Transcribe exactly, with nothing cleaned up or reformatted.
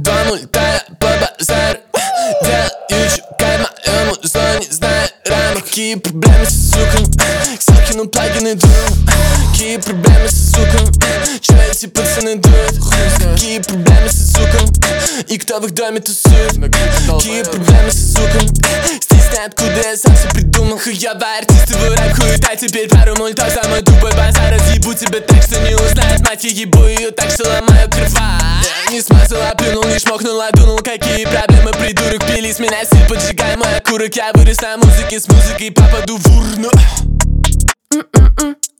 Два мультая по базару, делаю чукай в моем зоне, знаю рамок. Какие проблемы с суком, все кину плагины дум. Какие проблемы с суком, че эти пацаны дуют? Какие проблемы с суком, и кто в их доме тусует? Какие проблемы с суком, здесь не откуда я сам все придумал. Хуёвые артисты, вы рэп, хуета. Теперь пару мультов, самый тупой базар. Разъебу тебя так, что не узнает мать. Я ебу ее так, что ломаю крыва. Не смазала, плюнул, не шмокнула, дунул. Какие проблемы, придурок, пили с меня стиль, поджигай мой окурок. Я вырос на музыке, с музыкой попаду в урну.